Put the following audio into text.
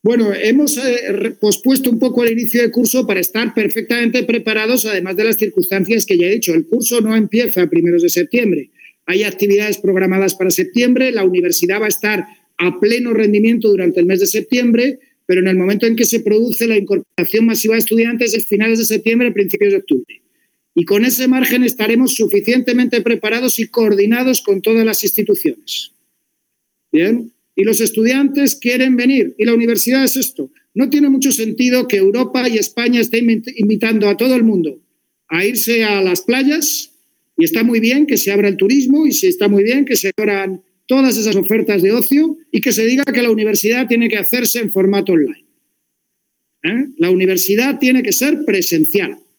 Bueno, hemos pospuesto un poco el inicio de curso para estar perfectamente preparados, además de las circunstancias que ya he dicho. El curso no empieza a primeros de septiembre. Hay actividades programadas para septiembre, la universidad va a estar a pleno rendimiento durante el mes de septiembre, pero en el momento en que se produce la incorporación masiva de estudiantes es finales de septiembre, principios de octubre. Y con ese margen estaremos suficientemente preparados y coordinados con todas las instituciones. Bien. Y los estudiantes quieren venir. Y la universidad es esto. No tiene mucho sentido que Europa y España estén invitando a todo el mundo a irse a las playas, y está muy bien que se abra el turismo y está muy bien que se abran todas esas ofertas de ocio y que se diga que la universidad tiene que hacerse en formato online. La universidad tiene que ser presencial.